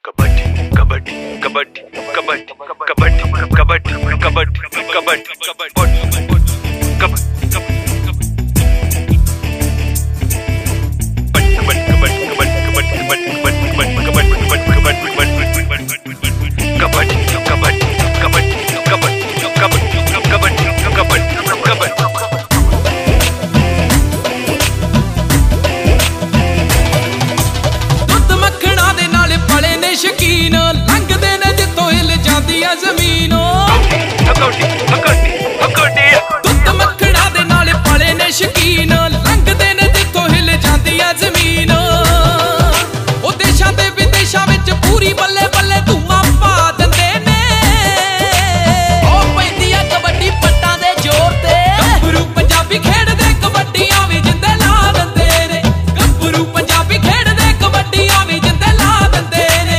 कबड्डी कबड्डी कबड्डी कबड्डी कबड्डी कबड्डी कबड्डी कबड्डी शकीन लंघदे ने जितों हिल जांदी आ ज़मीन दुध मक्खणा दे नाल पले ने शकीन लंघदे ने जितों हिल जांदी आ ज़मीन ओ देशां ते विदेशां विच पूरी बल्ले बल्ले धूमां पा दिंदे ने ओ पैंदी आ कबड्डी पट्टां दे जोर ते गभरू पंजाबी खेडदे कबड्डियां वी जिंदे ला दिंदे ने गभरू पंजाबी खेडदे कबड्डियां वी जिंदे ला दिंदे ने।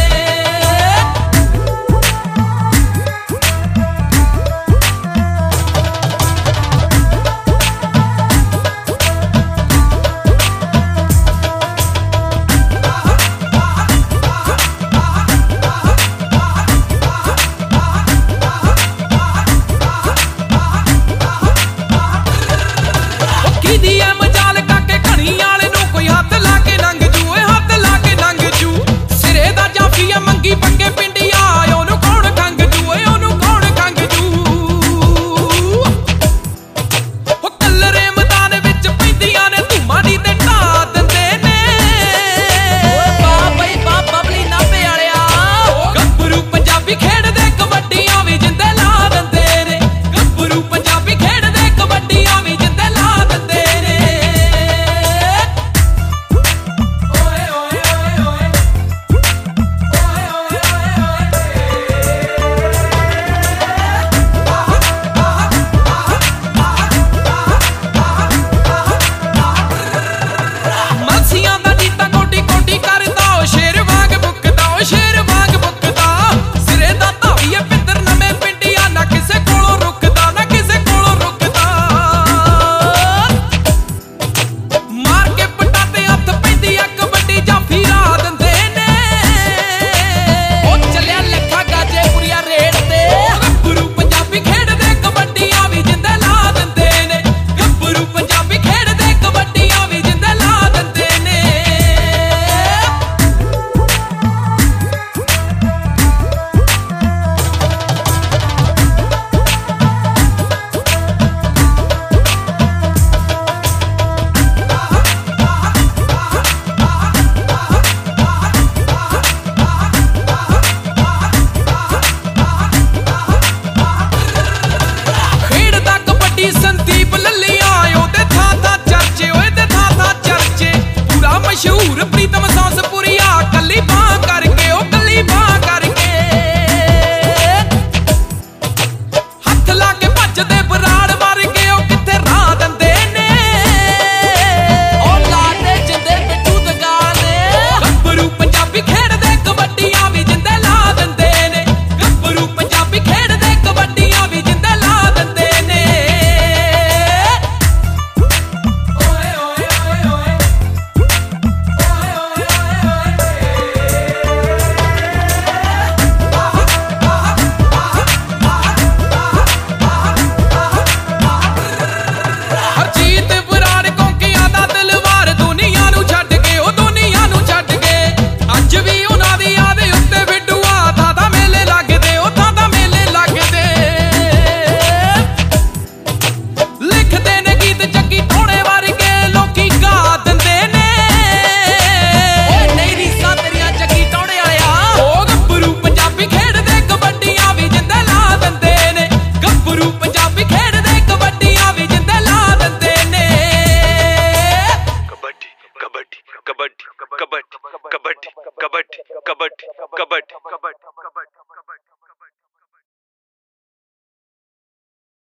मशहूर प्रीतम सांसपुरिया कली बां करके ओ कली बां करके हथ ला के भजदे बराड़ मार के ओ किथे राह दिंदे ने ओ लाडे जिंदे पिट्ठू दगाल ने गभरू पंजाबी खेडदे कबड्डियां वी जिंदे ला दिंदे ने गभरू पंजाबी खेडदे कबड्डियां वी जिंदे ला दिंदे ने। ओए ओए ओए ओए कबड्डी कबड्डी कबड्डी कबड्डी कबड्डी कबड्डी कबड्डी